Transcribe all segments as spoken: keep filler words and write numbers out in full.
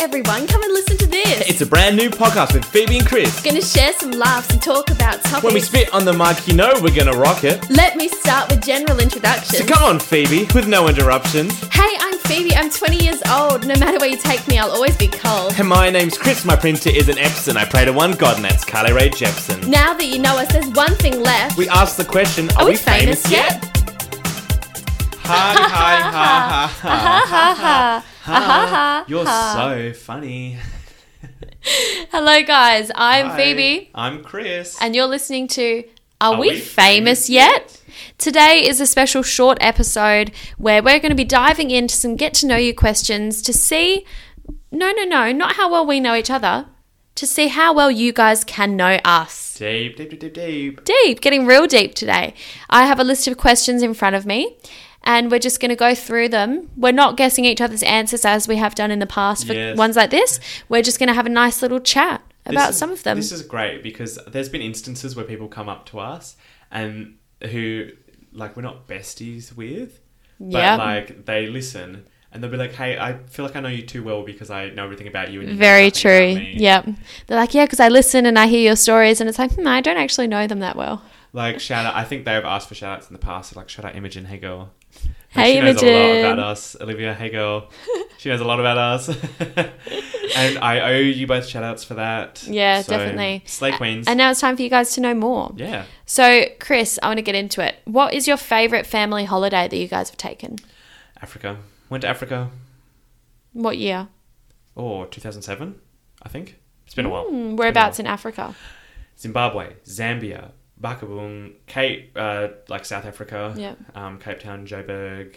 everyone, come and listen to this. It's a brand new podcast with Phoebe and Chris. Gonna share some laughs and talk about topics. When we spit on the mic, you know we're gonna rock it. Let me start with general introductions. So come on, Phoebe, with no interruptions. Hey, I'm Phoebe. I'm twenty years old. No matter where you take me, I'll always be cold. And my name's Chris. My printer is an Epson. I pray to one God, and that's Carly Rae Jepsen. Now that you know us, there's one thing left. We asked the question, are, Are we, we famous, famous yet? Hi, hi, ha, ha, ha, ha, ha, ha. You're so funny. Hello, guys. I'm Hi, Phoebe. I'm Chris. And you're listening to Are, Are we, we famous, famous yet? yet? Today is a special short episode where we're going to be diving into some get to know you questions to see, no, no, no, not how well we know each other, to see how well you guys can know us. Deep, deep, deep, deep, deep. Deep, getting real deep today. I have a list of questions in front of me and we're just going to go through them. We're not guessing each other's answers as we have done in the past for Yes. ones like this. We're just going to have a nice little chat about This is- some of them. This is great because there's been instances where people come up to us and who, like, we're not besties with, but, Yeah. like, they listen and they'll be like, hey, I feel like I know you too well because I know everything about you. And you know Very nothing true. about me. Yep. They're like, yeah, because I listen and I hear your stories and it's like, hmm, I don't actually know them that well. Like, shout out, I think they've asked for shout outs in the past, like, shout out Imogen, hey girl. Hey, she knows a Imogen. lot about us. Olivia, hey girl. She knows a lot about us. And I owe you both shout outs for that. Yeah, So, definitely. Slay Queens. And now it's time for you guys to know more. Yeah. So, Chris, I want to get into it. What is your favourite family holiday that you guys have taken? Africa. Went to Africa. What year? Oh, two thousand seven, I think. It's been a while. Hmm, whereabouts in Africa? Zimbabwe, Zambia, Bakaboom, Cape, uh, like South Africa, Yeah. um, Cape Town, Joburg.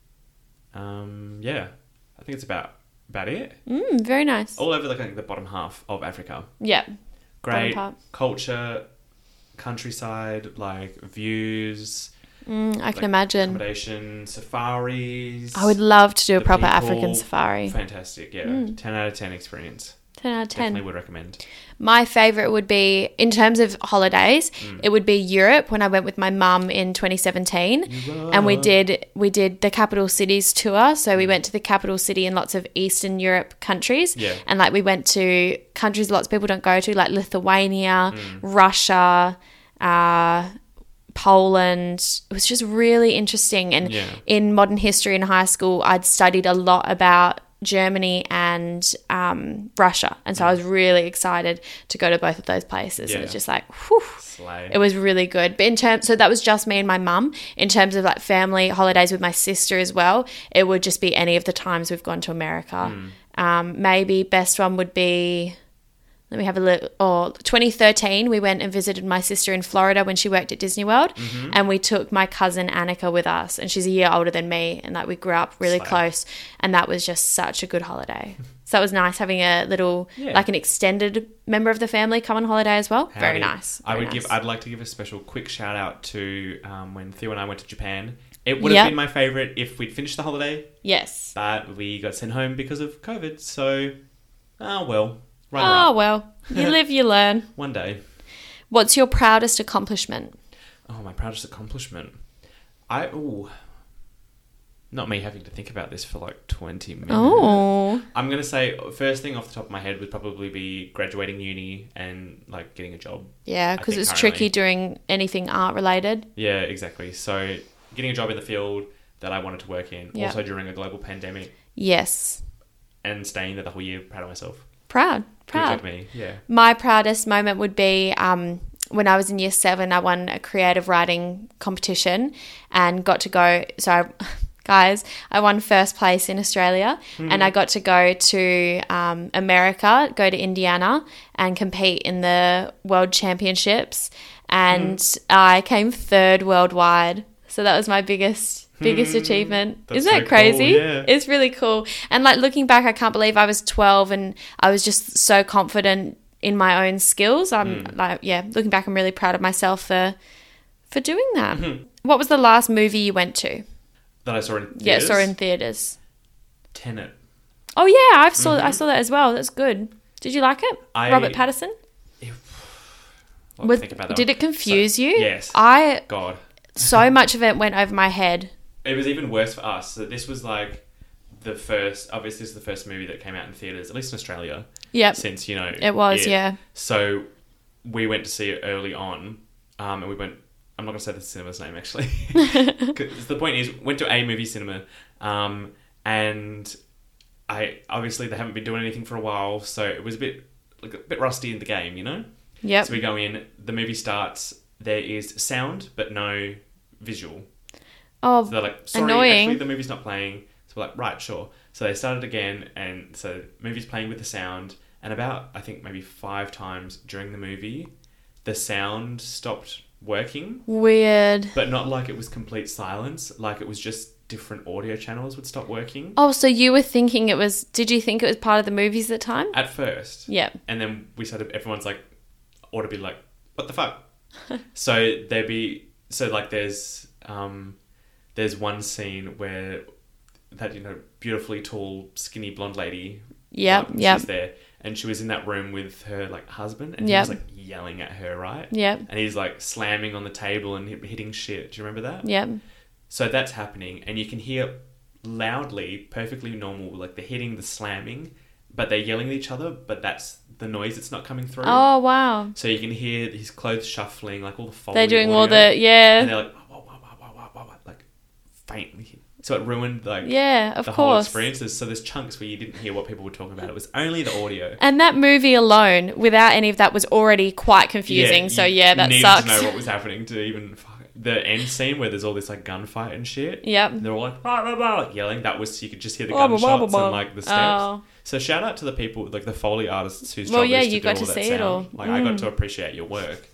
Um, yeah, I think it's about about it. Mm, very nice. All over like, like the bottom half of Africa. Yeah. Great part. culture, countryside, like views, Mm, I can like, imagine. accommodation, safaris. I would love to do a the proper people. African safari. Fantastic, yeah. Mm. ten out of ten experience. ten out of ten. Definitely would recommend. My favourite would be, in terms of holidays, Mm. it would be Europe when I went with my mum in twenty seventeen. And we did we did the capital cities tour. So we went to the capital city in lots of Eastern Europe countries. Yeah. And like we went to countries lots of people don't go to, like Lithuania, Mm. Russia, uh, Poland. It was just really interesting. And Yeah. in modern history in high school, I'd studied a lot about Germany and um, Russia. And so I was really excited to go to both of those places. Yeah. And it's just like, whew, Slay. it was really good. But in terms, so that was just me and my mum. In terms of like family holidays with my sister as well, it would just be any of the times we've gone to America. Um, maybe best one would be, let me have a look. Oh, twenty thirteen, we went and visited my sister in Florida when she worked at Disney World, Mm-hmm. and we took my cousin Annika with us, and she's a year older than me, and like we grew up really Slay. close, and that was just such a good holiday. So it was nice having a little, Yeah. like an extended member of the family come on holiday as well. Very Howdy. nice. I Very would nice. give. I'd like to give a special quick shout out to um, when Theo and I went to Japan. It would Yep. have been my favorite if we'd finished the holiday, Yes. but we got sent home because of COVID. So, ah, well, runner Oh, up. well, you live, you learn. One day. What's your proudest accomplishment? Oh, my proudest accomplishment. I ooh, not me having to think about this for like twenty minutes. Oh, I'm gonna say first thing off the top of my head would probably be graduating uni and like getting a job. yeah, I because think it's currently- tricky doing anything art related. Yeah, exactly. So getting a job in the field that I wanted to work in, Yeah. also during a global pandemic, Yes. and staying there the whole year. Proud of myself. Proud. Good Proud. job, me. Yeah. My proudest moment would be um, when I was in year seven, I won a creative writing competition and got to go. So, I, guys, I won first place in Australia and I got to go to um, America, go to Indiana and compete in the World Championships. And I came third worldwide. So that was my biggest biggest achievement. That's Isn't so that crazy? cool, yeah. It's really cool. And like looking back, I can't believe I was twelve and I was just so confident in my own skills. I'm Hmm. like, yeah, looking back, I'm really proud of myself for for doing that. Mm-hmm. What was the last movie you went to? That I saw in Yeah, theaters. saw in theaters. Tenet. Oh yeah, I saw I saw that as well. That's good. Did you like it? Mm-hmm. I- Robert Pattinson? I'll Was- think about that did one. it confuse So- you? Yes. I God. so much of it went over my head. It was even worse for us. So this was like the first, obviously this is the first movie that came out in theatres, at least in Australia. Yep. Since, you know. It was, it. yeah. So we went to see it early on, um, and we went, I'm not going to say the cinema's name actually. 'Cause the point is, went to a movie cinema, um, and I, obviously they haven't been doing anything for a while, so it was a bit, like a bit rusty in the game, you know? Yep. So we go in, the movie starts, there is sound, but no visual. Oh, So they're like, sorry, annoying. actually the movie's not playing. So we're like, right, sure. So they started again, and so movie's playing with the sound, and about, I think, maybe five times during the movie, the sound stopped working, Weird. but not like it was complete silence, like it was just different audio channels would stop working. Oh, so you were thinking it was, did you think it was part of the movies at the time? At first. Yep. And then we started, everyone's like, ought to be like, what the fuck? So there'd be, so like there's, um, there's one scene where that, you know, beautifully tall, skinny blonde lady. Yep, um, yep. She's there. And she was in that room with her, like, husband. And Yep. he was, like, yelling at her, right? Yep. And he's, like, slamming on the table and hit- hitting shit. Do you remember that? Yep. So that's happening. And you can hear loudly, perfectly normal, like, they're hitting the slamming. But they're yelling at each other. But that's the noise that's not coming through. Oh, wow. So you can hear his clothes shuffling, like, all the Foley They're doing audio. all the, yeah. And they're like, wah, wah, wah, wah, wah, wah, wah, like, faintly. So it ruined, like, Yeah, of the whole course. experience. There's- So there's chunks where you didn't hear what people were talking about. It was only the audio. And that movie alone, without any of that, was already quite confusing. so you yeah, that needed sucks. to know what was happening to even fuck it. The end scene where there's all this like gunfight and shit. Yep. They're all like, blah, blah, blah, like yelling. That was, you could just hear the Blah, blah, gunshots blah, blah, and blah. like the steps. Oh. So shout out to the people, like the Foley artists whose Well, job yeah, is to you do got all to that see it sound. all. Like I got Mm. to appreciate your work.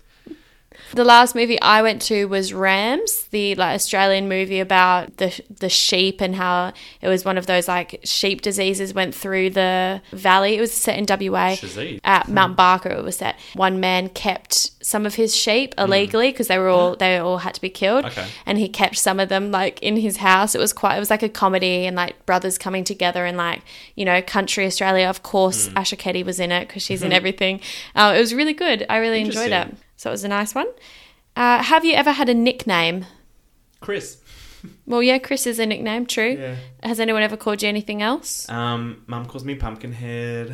The last movie I went to was Rams, the like Australian movie about the the sheep and how it was one of those like sheep diseases went through the valley. It was set in W A. Shazid. At Mount Barker it was set. One man kept some of his sheep illegally because they were all they all had to be killed. Okay. And he kept some of them like in his house. It was quite it was like a comedy and like brothers coming together and like, you know, country Australia. Of course, Asha Ketty was in it because she's in everything. Uh, it was really good. I really enjoyed it. Interesting. So it was a nice one. Uh, have you ever had a nickname? Chris. Well, yeah, Chris is a nickname, true. Yeah. Has anyone ever called you anything else? Um, Mum calls me Pumpkinhead.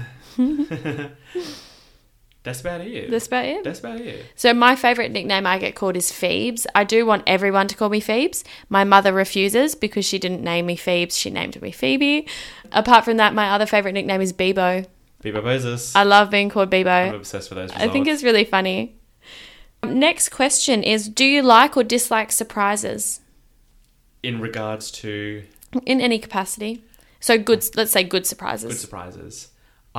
That's about it. That's about it. That's about it. So my favourite nickname I get called is Phoebes. I do want everyone to call me Phoebes. My mother refuses because she didn't name me Phoebes. She named me Phoebe. Apart from that, my other favourite nickname is Bebo. Bebo Moses. I love being called I'm Bebo. obsessed with those results. I think it's really funny. Next question is, do you like or dislike surprises in regards to in any capacity? So good, let's say good surprises. good surprises.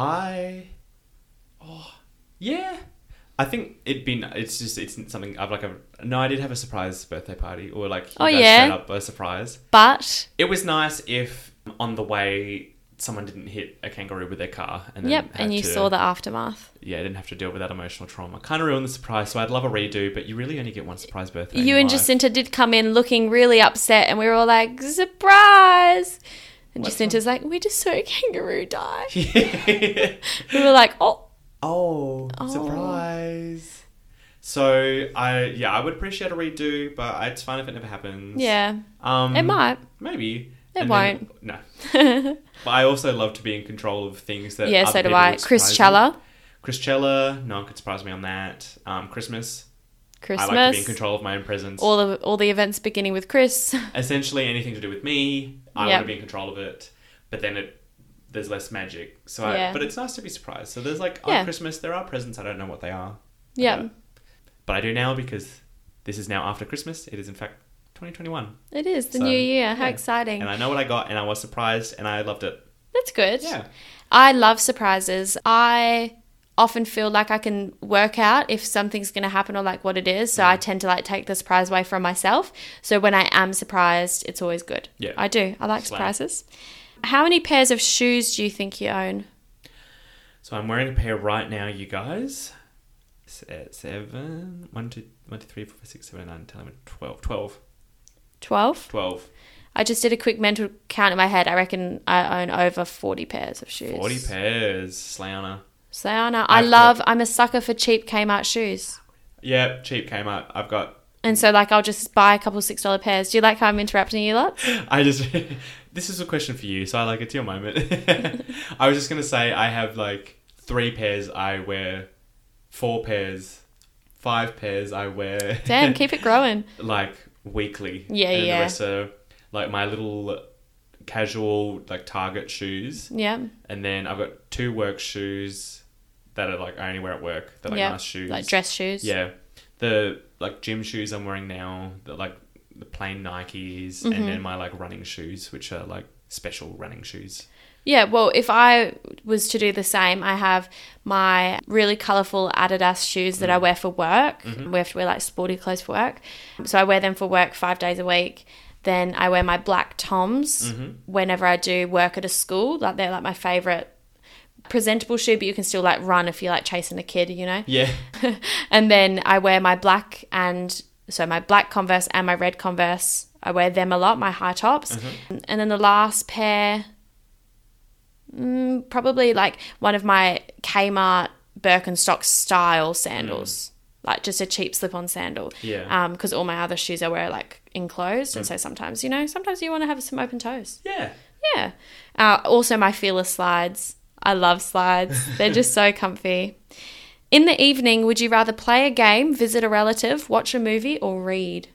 I, oh, yeah. I think it'd been, it's just, it's something I've like, a, no, I did have a surprise birthday party or like, you Oh, guys yeah? set up a surprise. But, It was nice if on the way someone didn't hit a kangaroo with their car. And then yep, had and you to, saw the aftermath. Yeah, I didn't have to deal with that emotional trauma. Kind of ruined the surprise, so I'd love a redo, but you really only get one surprise birthday. You in and life. Jacinta did come in looking really upset, and we were all like, surprise! And What's Jacinta's like, we just saw a kangaroo die. Yeah. We were like, oh. Oh, Oh. surprise. So, I, yeah, I would appreciate a redo, but it's fine if it never happens. Yeah, Um, it might. Maybe. It And won't. Then, no. But I also love to be in control of things that Yeah, other so do people I. would Chris surprise me. Chella. Chris Chella, no one could surprise me on that. Um, Christmas. Christmas. I like to be in control of my own presents. All the all the events beginning with Chris. Essentially, anything to do with me, I Yep. want to be in control of it. But then it there's less magic. So, I, Yeah. but it's nice to be surprised. So there's like Yeah. on Christmas there are presents I don't know what they are. Yeah, Uh, but I do now because this is now after Christmas. It is in fact twenty twenty-one, it is the So, new year. How yeah. exciting! and I know what I got, and I was surprised, and I loved it. That's good. Yeah. I love surprises. I often feel like I can work out if something's going to happen or like what it is. So Mm. I tend to like take the surprise away from myself. So when I am surprised, it's always good. Yeah. I do. I like Slam. surprises. How many pairs of shoes do you think you own? So I'm wearing a pair right now, you guys. Se- Seven, one, two, one, two, three, four, five, six, seven, eight, nine, ten, eleven, twelve, twelve, twelve? twelve. I just did a quick mental count in my head. I reckon I own over forty pairs of shoes. forty pairs, Slayana. Sayana. I I've love, got- I'm a sucker for cheap Kmart shoes. Yeah, cheap Kmart. I've got And so, like, I'll just buy a couple six dollar pairs. Do you like how I'm interrupting you lots? I just... This is a question for you, so I like it's your moment. I was just going to say I have, like, three pairs I wear, four pairs, five pairs I wear. Damn, keep it growing. Like, weekly. Yeah, and yeah. And the rest are, like, my little casual, like, Target shoes. Yeah. And then I've got two work shoes that are, like, I only wear at work. They're, like, Yep. nice shoes. Like dress shoes. Yeah. The, like, gym shoes I'm wearing now, the, like, the plain Nikes, Mm-hmm. and then my, like, running shoes, which are, like, special running shoes. Yeah, well, if I was to do the same, I have my really colourful Adidas shoes that I wear for work. Mm-hmm. We have to wear, like, sporty clothes for work. So I wear them for work five days a week. Then I wear my black Toms Mm-hmm. whenever I do work at a school. Like, they're, like, my favourite presentable shoe, but you can still, like, run if you're, like, chasing a kid, you know? Yeah. And then I wear my black and... So my black Converse and my red Converse, I wear them a lot, my high tops. Mm-hmm. And then the last pair... Mm, probably like one of my Kmart Birkenstock style sandals, mm. like just a cheap slip-on sandal. Yeah. Um, because all my other shoes I wear like enclosed, mm. and so sometimes you know, sometimes you want to have some open toes. Yeah. Yeah. Uh, also my Fearless slides. I love slides. They're just so comfy. In the evening, would you rather play a game, visit a relative, watch a movie, or read?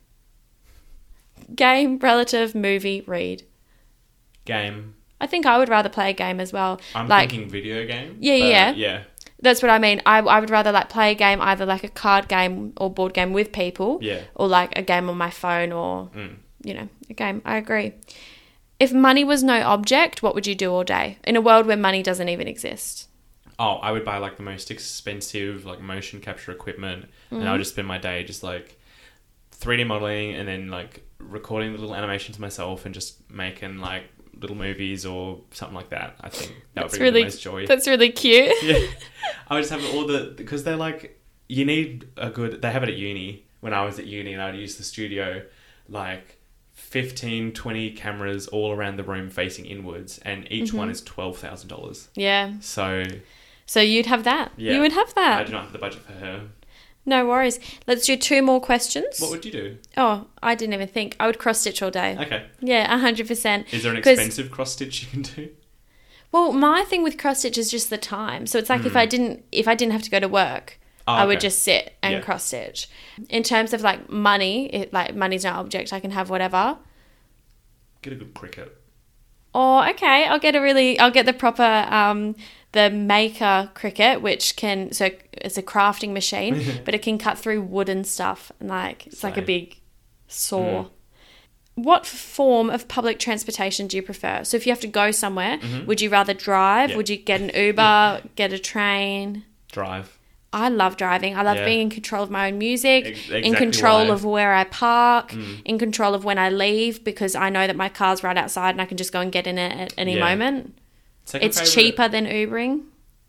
Game, relative, movie, read. Game. I think I would rather play a game as well. I'm like, thinking video game. Yeah, yeah. Yeah. That's what I mean. I, I would rather like play a game, either like a card game or board game with people. Yeah. Or like a game on my phone or, Mm. you know, a game. I agree. If money was no object, what would you do all day? In a world where money doesn't even exist. Oh, I would buy like the most expensive like motion capture equipment, Mm. and I would just spend my day just like three D modeling and then like recording the little animations myself and just making like little movies or something like that. I think that That's would bring really, me the most joy. That's really cute. Yeah. I would just have all the, because they're like, you need a good, they have it at uni. When I was at uni and I'd use the studio, like fifteen, twenty cameras all around the room facing inwards, and each Mm-hmm. one is twelve thousand dollars. Yeah. So So you'd have that. yeah, You would have that. I do not have the budget for her. No worries. Let's do two more questions. What would you do? Oh, I didn't even think. I would cross stitch all day. Okay. Yeah, one hundred percent. Is there an 'Cause- expensive cross stitch you can do? Well, my thing with cross stitch is just the time. So it's like if I didn't if I didn't have to go to work, Oh, I would okay. just sit and Yeah. cross stitch. In terms of like money, it, like money's no object. I can have whatever. Get a good cricket. Oh, okay. I'll get a really. I'll get the proper um the Maker cricket, which can so it's a crafting machine, but it can cut through wood and stuff, and like it's like a Same. big saw. Mm. What form of public transportation do you prefer? So if you have to go somewhere, Mhm. would you rather drive? Yeah. Would you get an Uber, get a train? Drive. I love driving. I love Yeah. being in control of my own music, Ex- in exactly control why. of where I park, Mm. in control of when I leave, because I know that my car's right outside and I can just go and get in it at any Yeah. moment. Second It's favourite- cheaper than Ubering.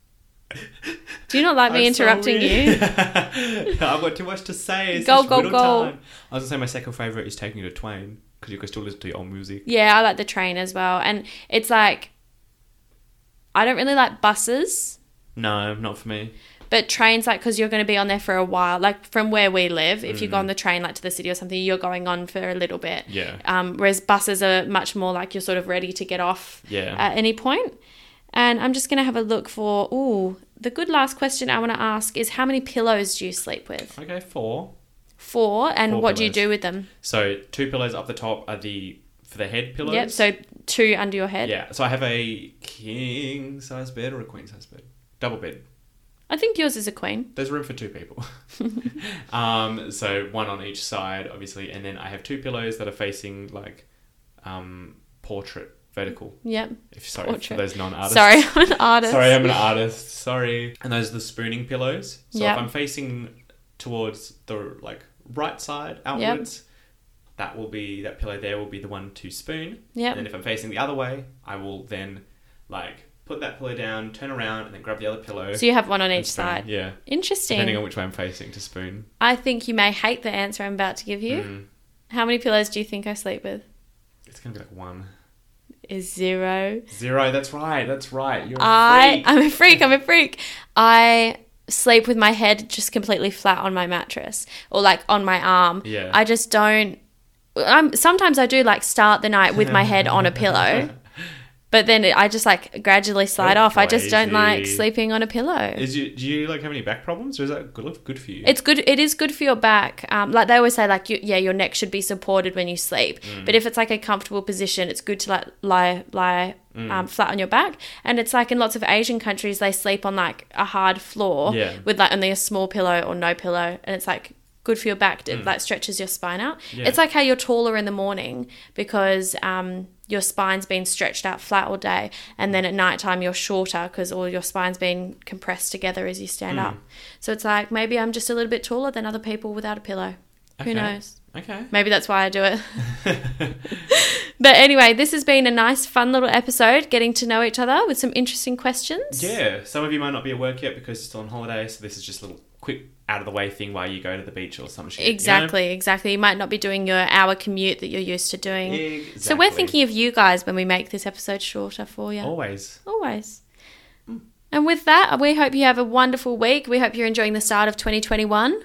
Do you not like me I'm interrupting sorry. you? I've got too much to say. It's Go, such go, little go. time. I was going to say my second favourite is taking you to Twain, because you can still listen to your old music. Yeah, I like the train as well. And it's like, I don't really like buses. No, not for me. But trains, like, because you're going to be on there for a while. Like, from where we live, if you go Mm. on the train, like, to the city or something, you're going on for a little bit. Yeah. Um, whereas buses are much more like you're sort of ready to get off Yeah. at any point. And I'm just going to have a look for, ooh, the good last question I want to ask is how many pillows do you sleep with? Okay, four. Four. And Four what do you pillows. do with them? So two pillows up the top are the for the head pillows. Yep, so two under your head. Yeah. So I have a king size bed or a queen size bed, double bed. I think yours is a queen. There's room for two people. um, so one on each side, obviously, and then I have two pillows that are facing like um, portrait, vertical. Yep. If sorry Portrait. for those non-artists. Sorry, I'm an artist. Sorry, I'm an artist. Sorry. And those are the spooning pillows. So Yep. if I'm facing towards the like right side outwards, that will be that pillow there will be the one to spoon. Yep. And if I'm facing the other way, I will then like put that pillow down, turn around, and then grab the other pillow. So you have one on and each spoon. side. Yeah. Interesting. Depending on which way I'm facing to spoon. I think you may hate the answer I'm about to give you. Mm. How many pillows do you think I sleep with? It's gonna be like one. Is zero. Zero, that's right, that's right. You're a I freak. I'm a freak. I'm a freak. I sleep with my head just completely flat on my mattress or like on my arm. Yeah. I just don't. I'm sometimes I do like start the night with my head on a pillow. But then I just like gradually slide You're off. I just don't like crazy. sleeping on a pillow. Is you, do you like have any back problems, or is that good good for you? It's good. It is good for your back. Um, like they always say, like you, yeah, your neck should be supported when you sleep. Mm. But if it's like a comfortable position, it's good to like lie lie Mm. um, flat on your back. And it's like in lots of Asian countries, they sleep on like a hard floor Yeah. with like only a small pillow or no pillow, and it's like good for your back. It Mm. like stretches your spine out. Yeah. It's like how you're taller in the morning because um, your spine's been stretched out flat all day, and then at nighttime you're shorter because all your spine's been compressed together as you stand Mm. up. So it's like maybe I'm just a little bit taller than other people without a pillow. Okay. Who knows? Okay. Maybe that's why I do it. But anyway, this has been a nice, fun little episode, getting to know each other with some interesting questions. Yeah, some of you might not be at work yet because you're still on holiday, so this is just a little quick out of the way thing while you go to the beach or some shit. Exactly, exactly. You might not be doing your hour commute that you're used to doing. Exactly. So we're thinking of you guys when we make this episode shorter for you. Always. Always. And with that, we hope you have a wonderful week. We hope you're enjoying the start of twenty twenty-one.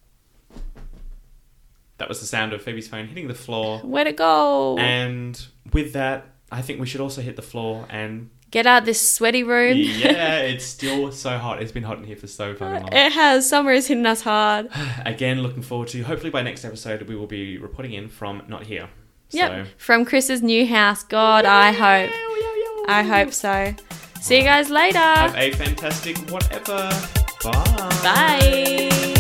That was the sound of Phoebe's phone hitting the floor. Where'd it go? And with that, I think we should also hit the floor and... Get out this sweaty room. Yeah, it's still so hot. It's been hot in here for so fucking long. It has. Summer is hitting us hard. Again, looking forward to... Hopefully by next episode, we will be reporting in from not here. Yep. So, From Chris's new house. God, I hope. I hope so. See you guys later. have a fantastic whatever. Bye. Bye.